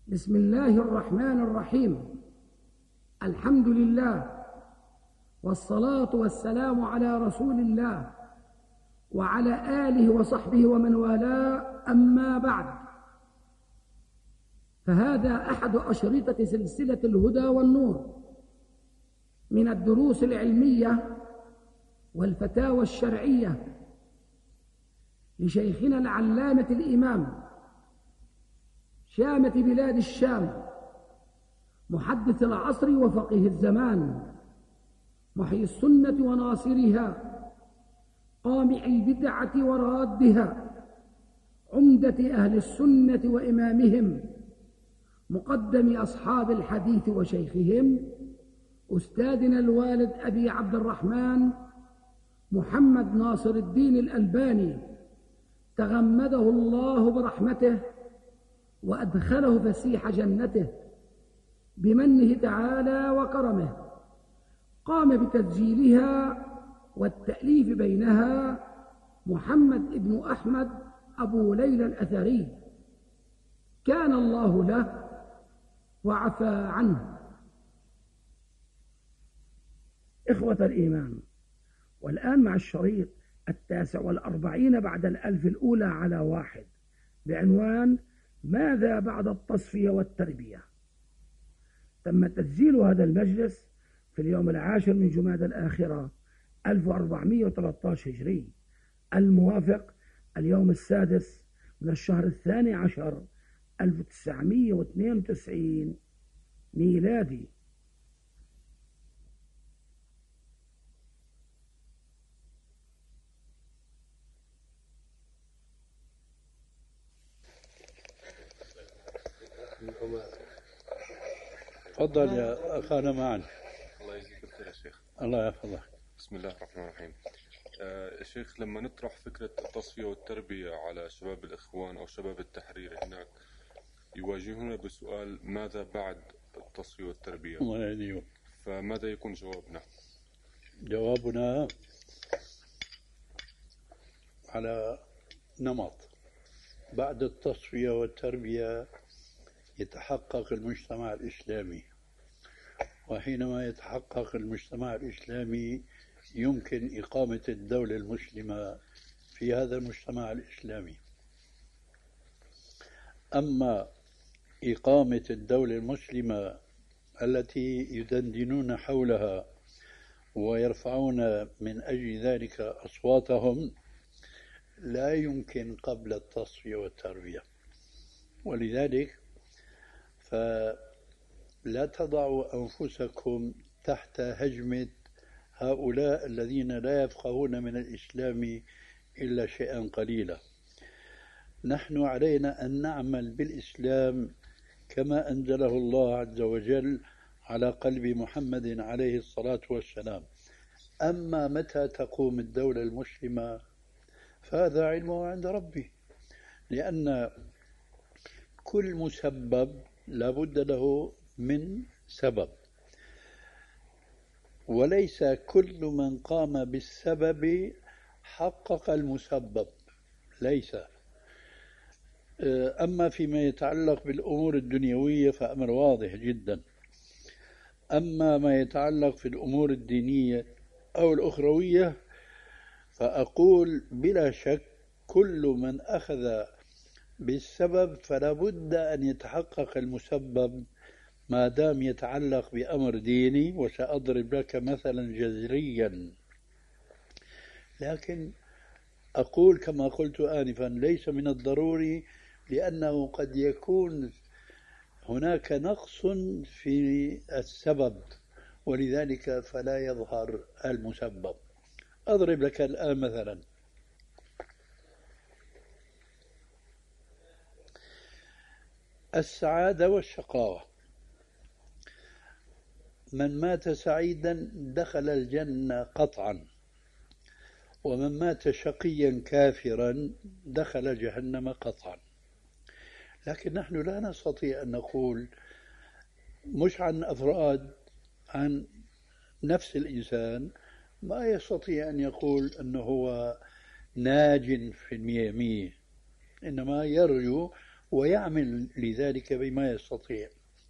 بسم الله الرحمن الرحيم. الحمد لله، والصلاة والسلام على رسول الله وعلى آله وصحبه ومن والاه، أما بعد، فهذا أحد أشرطة سلسلة الهدى والنور من الدروس العلمية والفتاوى الشرعية لشيخنا العلامة الإمام شامة بلاد الشام، محدث العصر وفقيه الزمان، محيي السنة وناصرها، قامع البدعة ورادها، عمدة أهل السنة وإمامهم، مقدم أصحاب الحديث وشيخهم، أستاذنا الوالد أبي عبد الرحمن محمد ناصر الدين الألباني، تغمده الله برحمته وأدخله فسيح جنته بمنه تعالى وكرمه. قام بتسجيلها والتأليف بينها محمد بن أحمد أبو ليلى الأثري، كان الله له وعفى عنه. إخوة الإيمان، والآن مع الشريط 49 بعد 1000 الأولى على 1 بعنوان ماذا بعد التصفية والتربية. تم تسجيل هذا المجلس في اليوم 10 من جمادى الآخرة 1413 هجري، الموافق اليوم 6 من الشهر 12 1992 ميلادي. تفضل يا أخانا معا. الله يجزيك الخير يا شيخ. الله يحفظك. بسم الله الرحمن الرحيم. شيخ، لما نطرح فكرة التصفية والتربية على شباب الإخوان أو شباب التحرير هناك، يواجهون بسؤال ماذا بعد التصفية والتربية؟ الله يهديهم. فماذا يكون جوابنا؟ جوابنا على نمط. بعد التصفية والتربية يتحقق المجتمع الإسلامي، وحينما يتحقق المجتمع الإسلامي يمكن إقامة الدولة المسلمة في هذا المجتمع الإسلامي. أما إقامة الدولة المسلمة التي يدندنون حولها ويرفعون من أجل ذلك أصواتهم لا يمكن قبل التصفية والتربية. ولذلك فلا تضعوا أنفسكم تحت هجمة هؤلاء الذين لا يفقهون من الإسلام إلا شيئا قليلا. نحن علينا أن نعمل بالإسلام كما أنزله الله عز وجل على قلب محمد عليه الصلاة والسلام. أما متى تقوم الدولة المسلمة فهذا علمه عند ربي، لأن كل مسبب لابد له من سبب، وليس كل من قام بالسبب حقق المسبب، ليس. أما فيما يتعلق بالأمور الدنيوية فأمر واضح جدا. أما ما يتعلق في الأمور الدينية أو الأخروية فأقول بلا شك كل من أخذ بالسبب فلا بد أن يتحقق المسبب ما دام يتعلق بأمر ديني. وسأضرب لك مثلا جذريا، لكن أقول كما قلت آنفا ليس من الضروري، لأنه قد يكون هناك نقص في السبب ولذلك فلا يظهر المسبب. أضرب لك الآن مثلا السعادة والشقاوة. من مات سعيدا دخل الجنة قطعا، ومن مات شقيا كافرا دخل جهنم قطعا. لكن نحن لا نستطيع أن نقول مش عن أفراد، عن نفس الإنسان ما يستطيع أن يقول أنه هو ناج في 100%، إنما يرجو ويعمل لذلك بما يستطيع.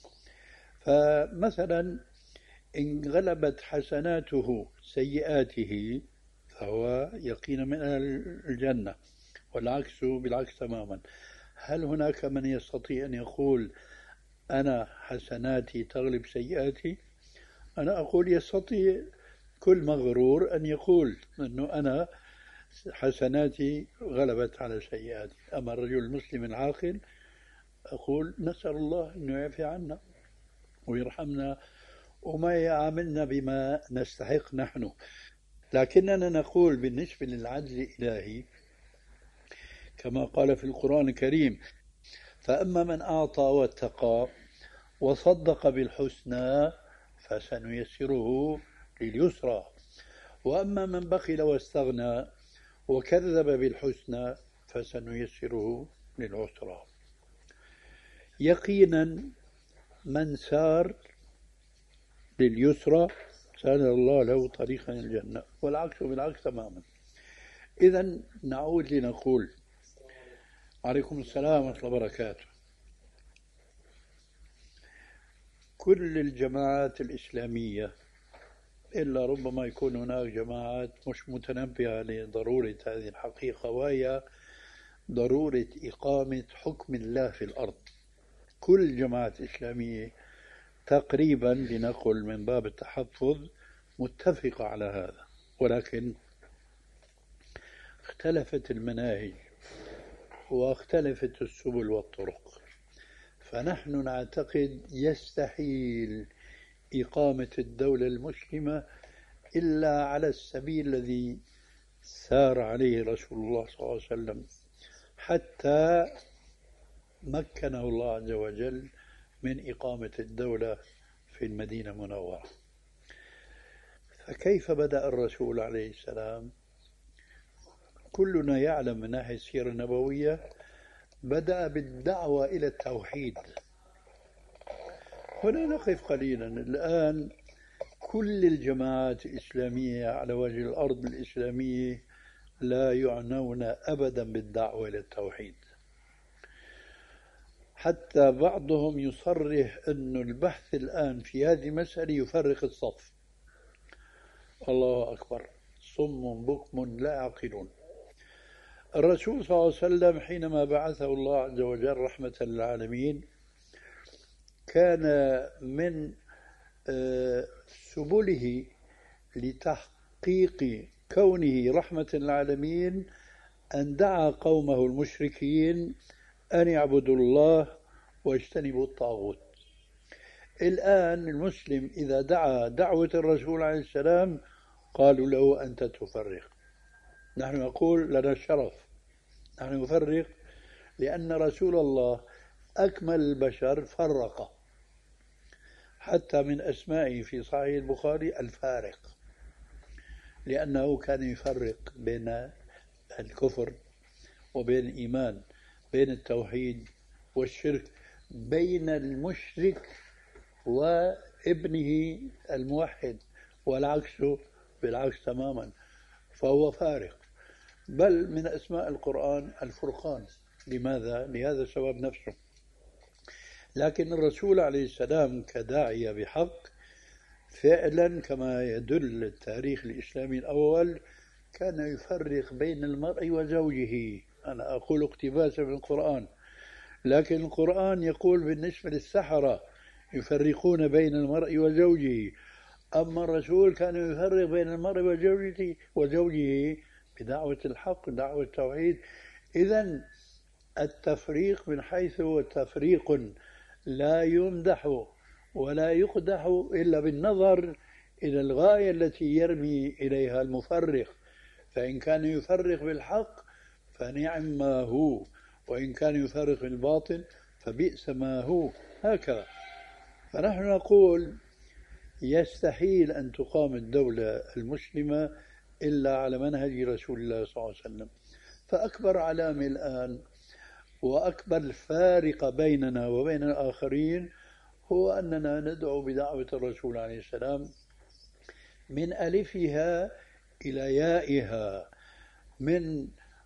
فمثلا إن غلبت حسناته سيئاته فهو يقينا من أهل الجنة، والعكس بالعكس تماما. هل هناك من يستطيع أن يقول أنا حسناتي تغلب سيئاتي؟ أنا أقول يستطيع كل مغرور أن يقول أنه أنا حسناتي غلبت على سيئاتي. أما الرجل المسلم العاقل أقول نسأل الله أنه يعفي عنا ويرحمنا وما يعاملنا بما نستحق نحن. لكننا نقول بالنسبة للعدل الإلهي كما قال في القرآن الكريم: فأما من أعطى واتقى وصدق بالحسنى فسنيسره لليسرى، وأما من بخل واستغنى وكذب بالحسنى فسنيسره للعسرى. يقينا من سار لليسرى سهل الله له طريقا الجنة، والعكس بالعكس تماما. إذن نعود لنقول عليكم السلام ورحمة الله وبركاته. كل الجماعات الإسلامية إلا ربما يكون هناك جماعات مش متنبهة لضرورة هذه الحقيقة، وهي ضرورة إقامة حكم الله في الأرض. كل الجماعات الإسلامية تقريبا لنقل من باب التحفظ متفقة على هذا، ولكن اختلفت المناهج واختلفت السبل والطرق. فنحن نعتقد يستحيل إقامة الدولة المسلمة إلا على السبيل الذي سار عليه رسول الله صلى الله عليه وسلم حتى مكنه الله عز وجل من إقامة الدولة في المدينة المنورة. فكيف بدأ الرسول عليه السلام؟ كلنا يعلم من ناحية السيرة النبوية بدأ بالدعوة إلى التوحيد. هنا نقف قليلا. الآن كل الجماعات الإسلامية على وجه الأرض الإسلامية لا يعنون أبدا بالدعوة إلى التوحيد، حتى بعضهم يصرح أن البحث الآن في هذه المسألة يفرق الصف. الله أكبر، صم بكم لا يعقلون. الرسول صلى الله عليه وسلم حينما بعثه الله عز وجل رحمة للعالمين كان من سبله لتحقيق كونه رحمة للعالمين أن دعا قومه المشركين أن يعبدوا الله واجتنبوا الطاغوت. الآن المسلم إذا دعا دعوة الرسول عليه السلام قالوا له أنت تفرق. نحن نقول لنا الشرف، نحن نفرق لأن رسول الله أكمل البشر فرق، حتى من أسمائه في صحيح البخاري الفارق، لأنه كان يفرق بين الكفر وبين الإيمان، بين التوحيد والشرك، بين المشرك وابنه الموحد، والعكس بالعكس تماما. فهو فارق. بل من أسماء القرآن الفرقان. لماذا؟ لهذا السبب نفسه. لكن الرسول عليه السلام كداعية بحق فعلا كما يدل التاريخ الإسلامي الأول كان يفرق بين المرء وزوجه. أنا أقول اقتباسا من القرآن، لكن القرآن يقول بالنسبة للسحرة يفرقون بين المرء وزوجه، أما الرسول كان يفرق بين المرء وزوجه بدعوة الحق، دعوة التوحيد. إذن التفريق من حيث هو تفريق لا يمدح ولا يقدح إلا بالنظر إلى الغاية التي يرمي إليها المفرق. فإن كان يفرق بالحق فنعم ما هو، وإن كان يفرق بالباطل فبئس ما هو. هكذا. فنحن نقول يستحيل أن تقام الدولة المسلمة إلا على منهج رسول الله صلى الله عليه وسلم. فأكبر علامة الآن وأكبر فارق بيننا وبين الآخرين هو أننا ندعو بدعوة الرسول عليه السلام من ألفها إلى يائها، من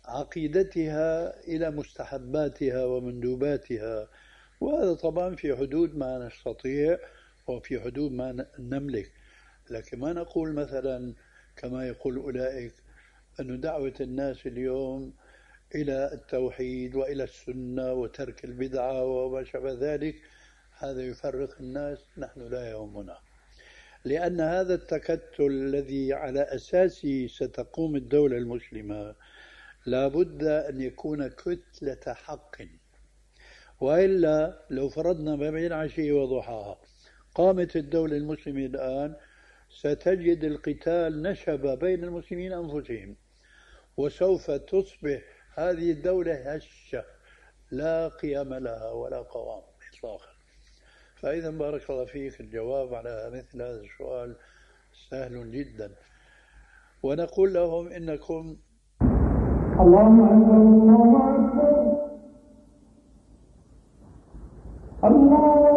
عقيدتها إلى مستحباتها ومندوباتها، وهذا طبعا في حدود ما نستطيع وفي حدود ما نملك. لكن ما نقول مثلا كما يقول أولئك أن دعوة الناس اليوم إلى التوحيد وإلى السنة وترك البدعة وما شابه ذلك، هذا يفرق الناس. نحن لا يهمنا، لأن هذا التكتل الذي على أساسه ستقوم الدولة المسلمة لا بد أن يكون كتلة حق، وإلا لو فرضنا ما بين عشية وضحاها قامت الدولة المسلمة الآن، ستجد القتال نشب بين المسلمين أنفسهم، وسوف تصبح هذه الدولة هشة لا قيام لها ولا قوام إطلاقا. فإذا بارك الله فيك، الجواب على مثل هذا السؤال سهل جدا، ونقول لهم إنكم اللهم أكبر الله أكبر الله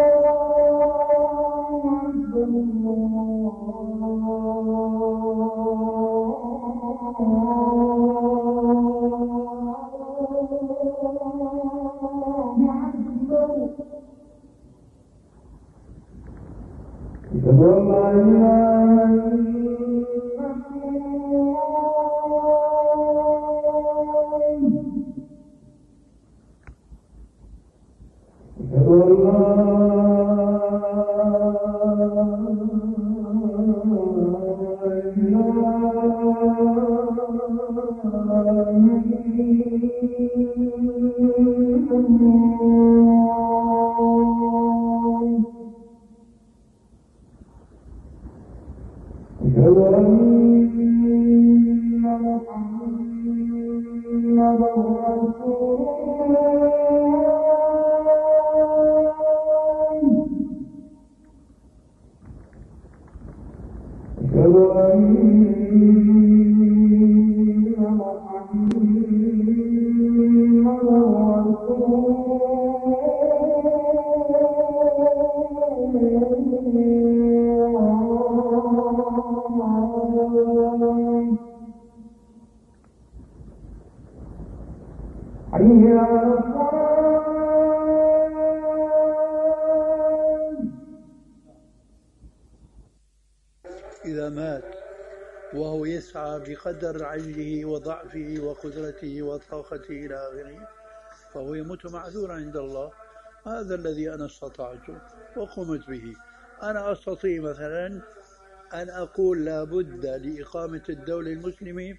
إذا مات وهو يسعى بقدر عجزه وضعفه وقدرته وطاقته إلى آخره فهو يموت معذورا عند الله. هذا الذي أنا استطعته وقمت به. أنا أستطيع مثلا أن أقول لا بد لإقامة الدولة المسلمة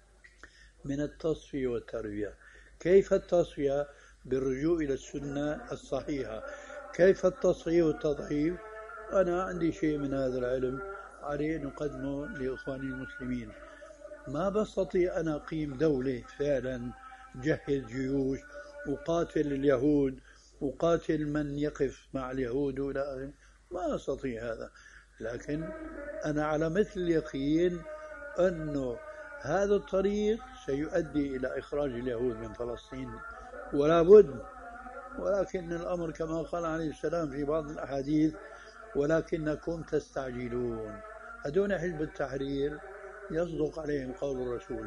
من التصفية والتربية. كيف التصفية؟ بالرجوع إلى السنة الصحيحة. كيف التصحيح والتضعيف؟ أنا عندي شيء من هذا العلم عليه نقدمه لإخواني المسلمين. ما بستطيع أن أقيم دولة فعلا جهز جيوش وقاتل اليهود وقاتل من يقف مع اليهود وإلى آخره، ما أستطيع هذا. لكن أنا على مثل اليقين أنه هذا الطريق سيؤدي إلى إخراج اليهود من فلسطين ولا بد. ولكن الأمر كما قال عليه السلام في بعض الأحاديث: ولكنكم تستعجلون. هدول حزب التحرير يصدق عليهم قول الرسول.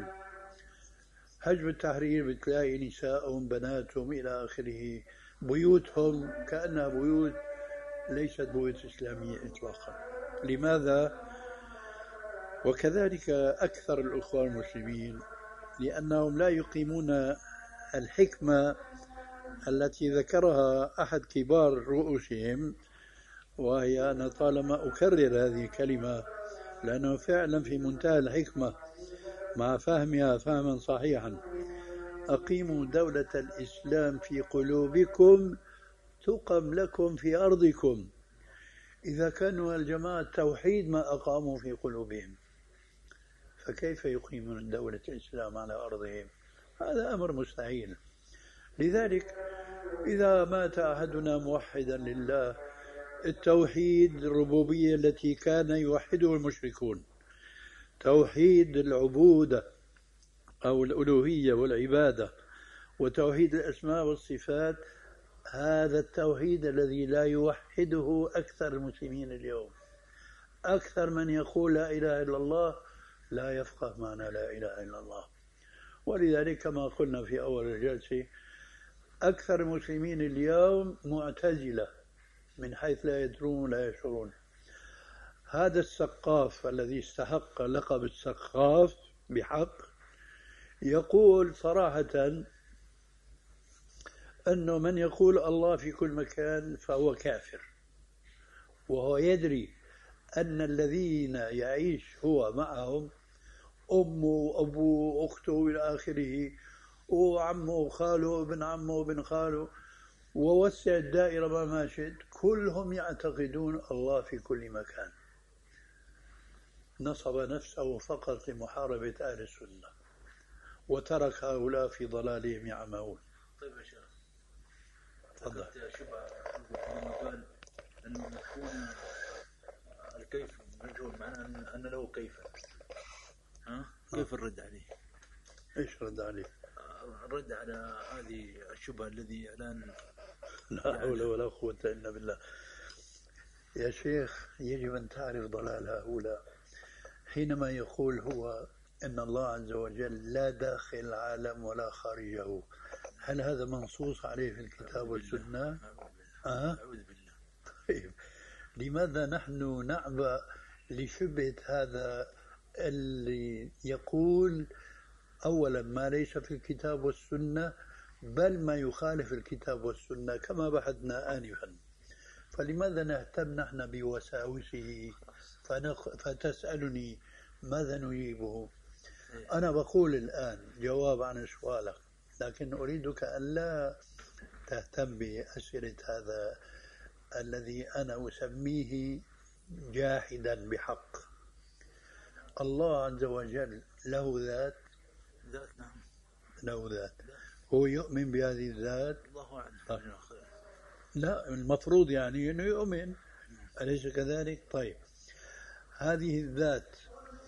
حزب التحرير بتلاقي نسائهم بناتهم إلى آخره بيوتهم كأنها بيوت ليست بيوت إسلامية إطلاقا. لماذا؟ وكذلك أكثر الأخوان المسلمين، لأنهم لا يقيمون الحكمة التي ذكرها أحد كبار رؤوسهم، وهي أنا طالما أكرر هذه الكلمة لأنه فعلا في منتهى الحكمة مع فهمها فهما صحيحا: أقيموا دولة الإسلام في قلوبكم تقم لكم في أرضكم. إذا كانوا الجماعة التوحيد ما أقاموا في قلوبهم، فكيف يقيمون دولة الإسلام على أرضهم؟ هذا أمر مستحيل. لذلك إذا مات أحدنا موحدا لله، التوحيد الربوبية التي كان يوحده المشركون، توحيد العبودة أو الألوهية والعبادة، وتوحيد الأسماء والصفات، هذا التوحيد الذي لا يوحده أكثر المسلمين اليوم. أكثر من يقول لا إله إلا الله لا يفقه معنى لا إله إلا الله. ولذلك كما قلنا في أول الجلسة أكثر المسلمين اليوم معتزلة من حيث لا يدرون ولا يشعرون. هذا السقاف الذي استحق لقب السقاف بحق يقول صراحة أنه من يقول الله في كل مكان فهو كافر، وهو يدري أن الذين يعيش هو معهم أمه وأبوه وأخته إلى آخره وعمه وخاله وابن عمه وابن خاله، ووسع الدائرة ما شئت، كلهم يعتقدون الله في كل مكان. نصب نفسه فقط لمحاربة أهل السنة وترك هؤلاء في ضلالهم يعمهون. طيب يا شيخ، تفضل. شبه لما قال أن يكون الكيف مجهول، معناه أن له كيفا، كيف الرد عليه؟ إيش رد عليه؟ الرد على هذه الشبهة الذي الآن لا حول ولا قوة إلا بالله. يا شيخ، يجب أن تعرف ضلال هؤلاء حينما يقول هو إن الله عز وجل لا داخل العالم ولا خارجه. هل هذا منصوص عليه في الكتاب والسنة؟ أعوذ بالله. طيب لماذا نحن نعبأ لشبهة هذا اللي يقول أولا ما ليس في الكتاب والسنة، بل ما يخالف الكتاب والسنة كما بحثنا آنفا؟ فلماذا نهتم نحن بوساوسه فتسألني ماذا نجيبه؟ أنا بقول الآن جواب عن سؤالك، لكن أريدك أن لا تهتم بأسئلة هذا الذي أنا أسميه جاحدا بحق. الله عز وجل له ذات، نعم له ذات، هو يؤمن بهذه الذات. الله أعلم. لا، المفروض يعني أنه يؤمن، أليس كذلك؟ طيب هذه الذات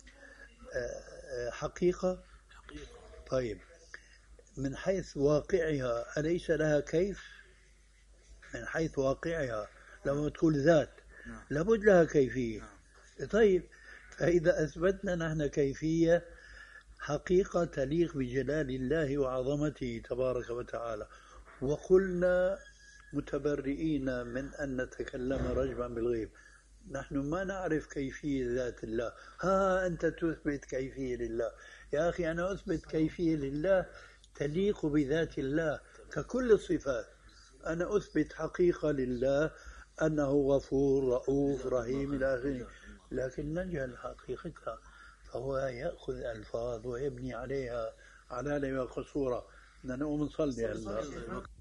حقيقة؟ طيب من حيث واقعها أليس لها كيف؟ من حيث واقعها لما تقول ذات لابد لها كيفية. طيب فإذا أثبتنا نحن كيفية حقيقة تليق بجلال الله وعظمته تبارك وتعالى، وقلنا متبرئين من أن نتكلم رجبا بالغيب، نحن ما نعرف كيفية ذات الله، أنت تثبت كيفية لله. يا أخي أنا أثبت كيفية لله تليق بذات الله ككل الصفات. أنا أثبت حقيقة لله أنه غفور رؤوف رحيم إلى آخره، لكن نجهل حقيقتها، فهو يأخذ ألفاظ ويبني عليها على قصورة. بدنا نقوم نصلي هلا.